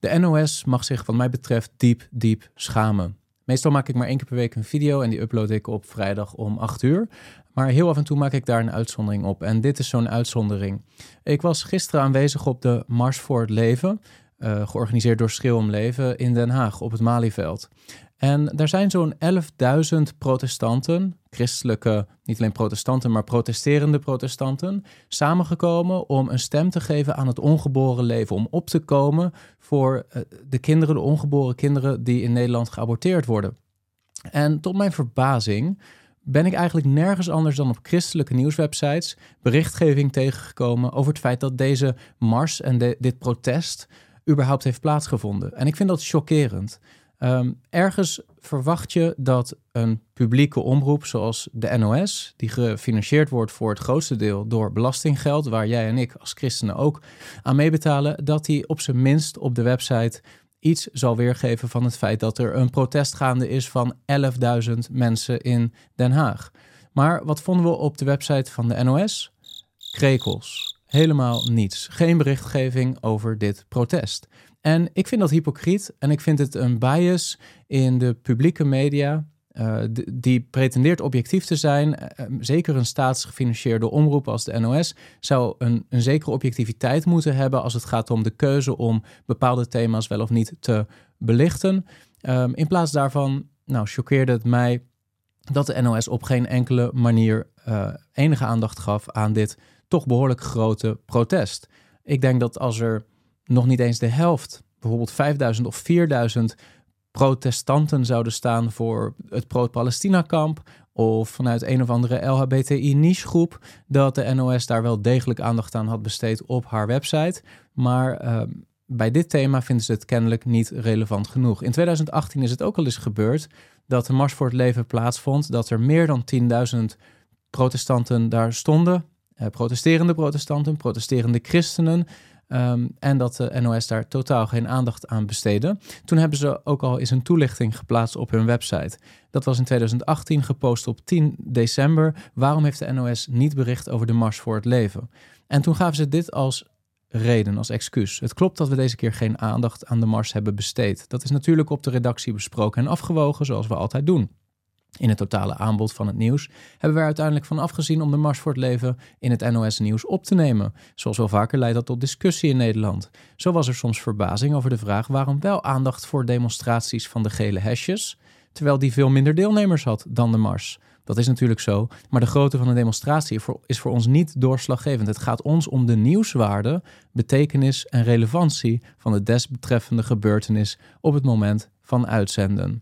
De NOS mag zich wat mij betreft diep schamen. Meestal maak ik maar 1 keer per week een video en die upload ik op vrijdag om 8:00. Maar heel af en toe maak ik daar een uitzondering op. En dit is zo'n uitzondering. Ik was gisteren aanwezig op de Mars voor het Leven, georganiseerd door Schreeuw om Leven in Den Haag op het Malieveld. En daar zijn zo'n 11.000 protestanten, christelijke, niet alleen protestanten, maar protesterende protestanten, samengekomen om een stem te geven aan het ongeboren leven. Om op te komen voor de kinderen, de ongeboren kinderen die in Nederland geaborteerd worden. En tot mijn verbazing ben ik eigenlijk nergens anders dan op christelijke nieuwswebsites berichtgeving tegengekomen over het feit dat deze mars en dit protest überhaupt heeft plaatsgevonden. En ik vind dat chockerend. Ergens verwacht je dat een publieke omroep zoals de NOS, die gefinancierd wordt voor het grootste deel door belastinggeld, waar jij en ik als christenen ook aan meebetalen, dat die op zijn minst op de website iets zal weergeven van het feit dat er een protest gaande is van 11.000 mensen in Den Haag. Maar wat vonden we op de website van de NOS? Krekels. Helemaal niets. Geen berichtgeving over dit protest. En ik vind dat hypocriet en ik vind het een bias in de publieke media die pretendeert objectief te zijn. Zeker een staatsgefinancierde omroep als de NOS zou een zekere objectiviteit moeten hebben als het gaat om de keuze om bepaalde thema's wel of niet te belichten. In plaats daarvan, choqueerde het mij dat de NOS op geen enkele manier enige aandacht gaf aan dit toch behoorlijk grote protest. Ik denk dat als er nog niet eens de helft, bijvoorbeeld 5.000 of 4.000 protestanten zouden staan voor het pro-Palestina-kamp of vanuit een of andere LHBTI-nichegroep, dat de NOS daar wel degelijk aandacht aan had besteed op haar website. Maar bij dit thema vinden ze het kennelijk niet relevant genoeg. In 2018 is het ook al eens gebeurd dat de Mars voor het Leven plaatsvond, dat er meer dan 10.000 protestanten daar stonden, protesterende protestanten, protesterende christenen, en dat de NOS daar totaal geen aandacht aan besteedde. Toen hebben ze ook al eens een toelichting geplaatst op hun website. Dat was in 2018 gepost op 10 december. Waarom heeft de NOS niet bericht over de Mars voor het Leven? En toen gaven ze dit als reden, als excuus. Het klopt dat we deze keer geen aandacht aan de Mars hebben besteed. Dat is natuurlijk op de redactie besproken en afgewogen, zoals we altijd doen. In het totale aanbod van het nieuws hebben we er uiteindelijk van afgezien om de Mars voor het Leven in het NOS-nieuws op te nemen. Zoals wel vaker leidt dat tot discussie in Nederland. Zo was er soms verbazing over de vraag waarom wel aandacht voor demonstraties van de gele hesjes, terwijl die veel minder deelnemers had dan de Mars. Dat is natuurlijk zo, maar de grootte van de demonstratie is voor ons niet doorslaggevend. Het gaat ons om de nieuwswaarde, betekenis en relevantie van de desbetreffende gebeurtenis op het moment van uitzenden.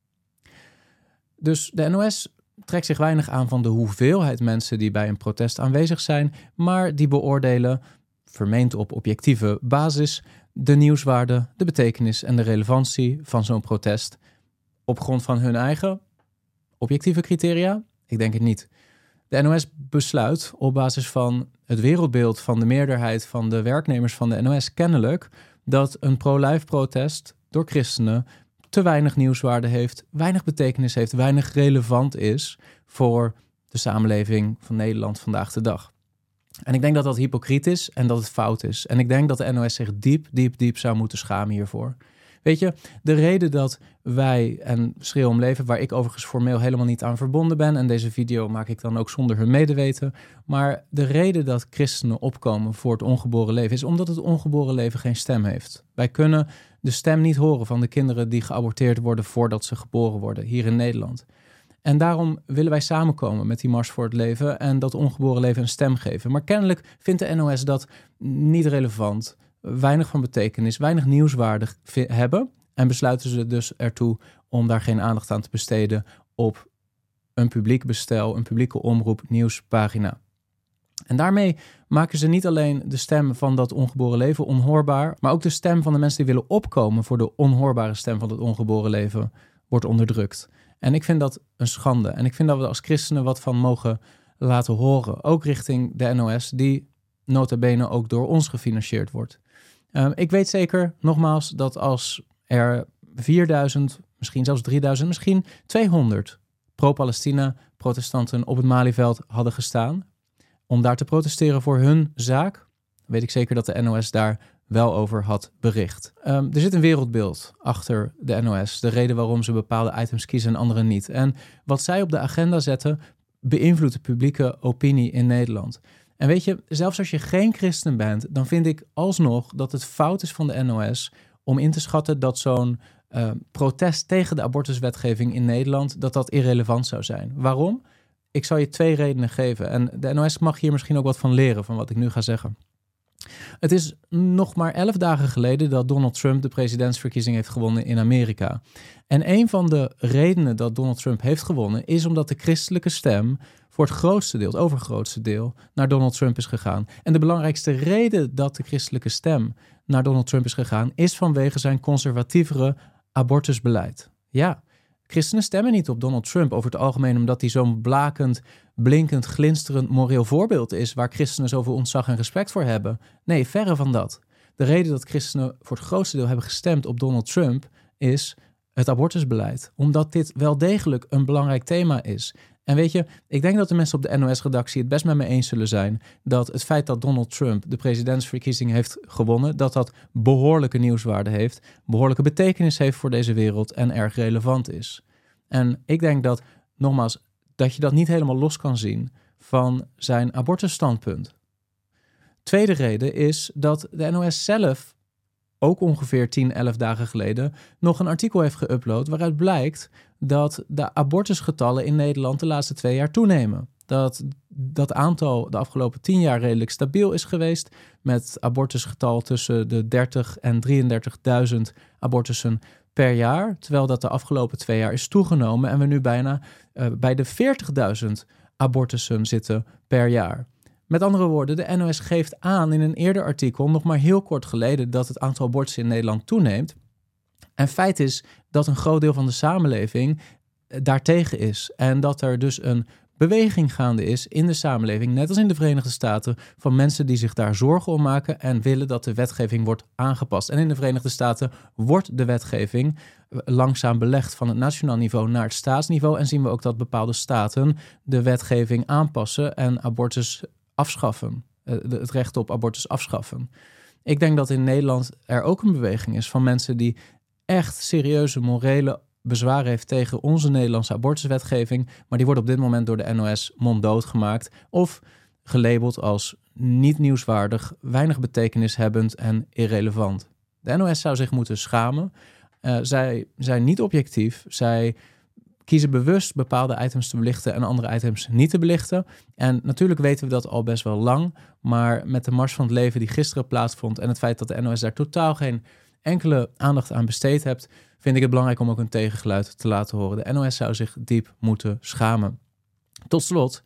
Dus de NOS trekt zich weinig aan van de hoeveelheid mensen die bij een protest aanwezig zijn, maar die beoordelen, vermeend op objectieve basis, de nieuwswaarde, de betekenis en de relevantie van zo'n protest op grond van hun eigen objectieve criteria? Ik denk het niet. De NOS besluit op basis van het wereldbeeld van de meerderheid van de werknemers van de NOS kennelijk dat een pro-life protest door christenen te weinig nieuwswaarde heeft, weinig betekenis heeft, weinig relevant is voor de samenleving van Nederland vandaag de dag. En ik denk dat dat hypocriet is en dat het fout is. En ik denk dat de NOS zich diep zou moeten schamen hiervoor. Weet je, de reden dat wij en Schreeuw om Leven, waar ik overigens formeel helemaal niet aan verbonden ben, en deze video maak ik dan ook zonder hun medeweten, maar de reden dat christenen opkomen voor het ongeboren leven is omdat het ongeboren leven geen stem heeft. Wij kunnen de stem niet horen van de kinderen die geaborteerd worden voordat ze geboren worden, hier in Nederland. En daarom willen wij samenkomen met die Mars voor het Leven en dat ongeboren leven een stem geven. Maar kennelijk vindt de NOS dat niet relevant, weinig van betekenis, weinig nieuwswaardig hebben. En besluiten ze dus ertoe om daar geen aandacht aan te besteden op een publiek bestel, een publieke omroep nieuwspagina. En daarmee maken ze niet alleen de stem van dat ongeboren leven onhoorbaar, maar ook de stem van de mensen die willen opkomen voor de onhoorbare stem van het ongeboren leven wordt onderdrukt. En ik vind dat een schande. En ik vind dat we als christenen wat van mogen laten horen. Ook richting de NOS, die nota bene ook door ons gefinancierd wordt. Ik weet zeker, nogmaals, dat als er 4.000, misschien zelfs 3.000, misschien 200 pro-Palestina protestanten op het Malieveld hadden gestaan om daar te protesteren voor hun zaak, weet ik zeker dat de NOS daar wel over had bericht. Er zit een wereldbeeld achter de NOS. De reden waarom ze bepaalde items kiezen en andere niet. En wat zij op de agenda zetten beïnvloedt de publieke opinie in Nederland. En weet je, zelfs als je geen christen bent, dan vind ik alsnog dat het fout is van de NOS om in te schatten dat zo'n protest tegen de abortuswetgeving in Nederland, dat irrelevant zou zijn. Waarom? Ik zal je 2 redenen geven. En de NOS mag hier misschien ook wat van leren, van wat ik nu ga zeggen. Het is nog maar 11 dagen geleden dat Donald Trump de presidentsverkiezing heeft gewonnen in Amerika. En een van de redenen dat Donald Trump heeft gewonnen is omdat de christelijke stem voor het grootste deel, het overgrootste deel, naar Donald Trump is gegaan. En de belangrijkste reden dat de christelijke stem naar Donald Trump is gegaan is vanwege zijn conservatievere abortusbeleid. Ja, christenen stemmen niet op Donald Trump over het algemeen omdat hij zo'n blakend, blinkend, glinsterend moreel voorbeeld is waar christenen zoveel ontzag en respect voor hebben. Nee, verre van dat. De reden dat christenen voor het grootste deel hebben gestemd op Donald Trump is het abortusbeleid. Omdat dit wel degelijk een belangrijk thema is. En weet je, ik denk dat de mensen op de NOS-redactie het best met me eens zullen zijn dat het feit dat Donald Trump de presidentsverkiezing heeft gewonnen, dat behoorlijke nieuwswaarde heeft, behoorlijke betekenis heeft voor deze wereld en erg relevant is. En ik denk dat, nogmaals, dat je dat niet helemaal los kan zien van zijn abortusstandpunt. Tweede reden is dat de NOS zelf ook ongeveer 10, 11 dagen geleden nog een artikel heeft geüpload waaruit blijkt dat de abortusgetallen in Nederland de laatste 2 jaar toenemen. Dat aantal de afgelopen 10 jaar redelijk stabiel is geweest met abortusgetal tussen de 30 en 33.000 abortussen per jaar, terwijl dat de afgelopen 2 jaar is toegenomen en we nu bijna bij de 40.000 abortussen zitten per jaar. Met andere woorden, de NOS geeft aan in een eerder artikel, nog maar heel kort geleden, dat het aantal abortussen in Nederland toeneemt. En feit is dat een groot deel van de samenleving daartegen is. En dat er dus een beweging gaande is in de samenleving, net als in de Verenigde Staten, van mensen die zich daar zorgen om maken en willen dat de wetgeving wordt aangepast. En in de Verenigde Staten wordt de wetgeving langzaam belegd van het nationaal niveau naar het staatsniveau. En zien we ook dat bepaalde staten de wetgeving aanpassen en abortus afschaffen. Het recht op abortus afschaffen. Ik denk dat in Nederland er ook een beweging is van mensen die echt serieuze morele bezwaren heeft tegen onze Nederlandse abortuswetgeving, maar die wordt op dit moment door de NOS monddood gemaakt of gelabeld als niet nieuwswaardig, weinig betekenishebbend en irrelevant. De NOS zou zich moeten schamen. Zij zijn niet objectief. Zij kiezen bewust bepaalde items te belichten en andere items niet te belichten. En natuurlijk weten we dat al best wel lang, maar met de Mars van het Leven die gisteren plaatsvond en het feit dat de NOS daar totaal geen enkele aandacht aan besteed hebt, vind ik het belangrijk om ook een tegengeluid te laten horen. De NOS zou zich diep moeten schamen. Tot slot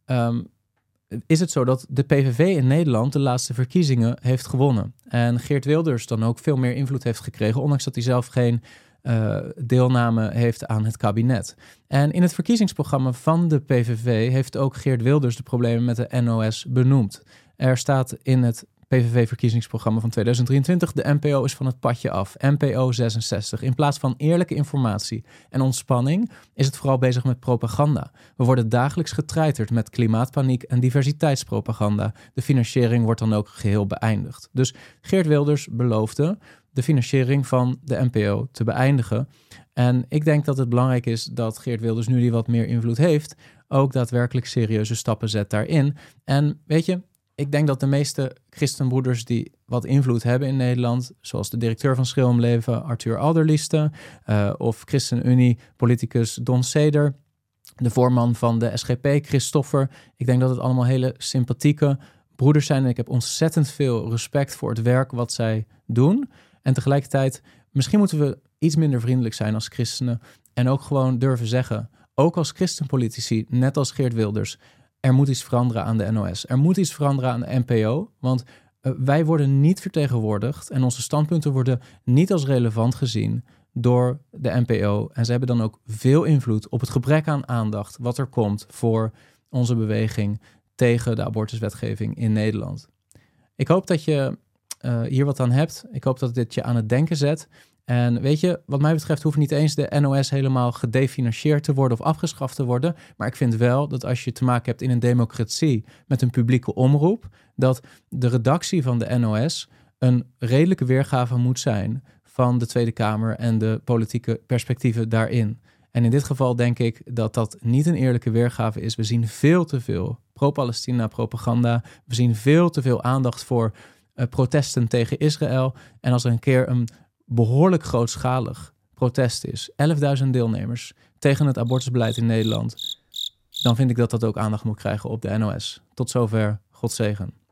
is het zo dat de PVV in Nederland de laatste verkiezingen heeft gewonnen. En Geert Wilders dan ook veel meer invloed heeft gekregen, ondanks dat hij zelf geen deelname heeft aan het kabinet. En in het verkiezingsprogramma van de PVV heeft ook Geert Wilders de problemen met de NOS benoemd. Er staat in het PVV-verkiezingsprogramma van 2023, de NPO is van het padje af. NPO 66. In plaats van eerlijke informatie en ontspanning is het vooral bezig met propaganda. We worden dagelijks getreiterd met klimaatpaniek en diversiteitspropaganda. De financiering wordt dan ook geheel beëindigd. Dus Geert Wilders beloofde de financiering van de NPO te beëindigen. En ik denk dat het belangrijk is dat Geert Wilders, nu die wat meer invloed heeft, ook daadwerkelijk serieuze stappen zet daarin. En weet je, ik denk dat de meeste christenbroeders die wat invloed hebben in Nederland, zoals de directeur van Schilmleven, Arthur Alderlieste, of ChristenUnie-politicus Don Seder, de voorman van de SGP, Christoffer. Ik denk dat het allemaal hele sympathieke broeders zijn en ik heb ontzettend veel respect voor het werk wat zij doen. En tegelijkertijd, misschien moeten we iets minder vriendelijk zijn als christenen en ook gewoon durven zeggen, ook als christenpolitici, net als Geert Wilders, er moet iets veranderen aan de NOS. Er moet iets veranderen aan de NPO, want wij worden niet vertegenwoordigd en onze standpunten worden niet als relevant gezien door de NPO. En ze hebben dan ook veel invloed op het gebrek aan aandacht wat er komt voor onze beweging tegen de abortuswetgeving in Nederland. Ik hoop dat je hier wat aan hebt. Ik hoop dat dit je aan het denken zet. En weet je, wat mij betreft hoeft niet eens de NOS helemaal gedefinancierd te worden of afgeschaft te worden. Maar ik vind wel dat als je te maken hebt in een democratie met een publieke omroep, dat de redactie van de NOS een redelijke weergave moet zijn van de Tweede Kamer en de politieke perspectieven daarin. En in dit geval denk ik dat dat niet een eerlijke weergave is. We zien veel te veel pro-Palestina propaganda. We zien veel te veel aandacht voor protesten tegen Israël. En als er een keer een behoorlijk grootschalig protest is, 11.000 deelnemers tegen het abortusbeleid in Nederland, dan vind ik dat dat ook aandacht moet krijgen op de NOS. Tot zover, God zegen.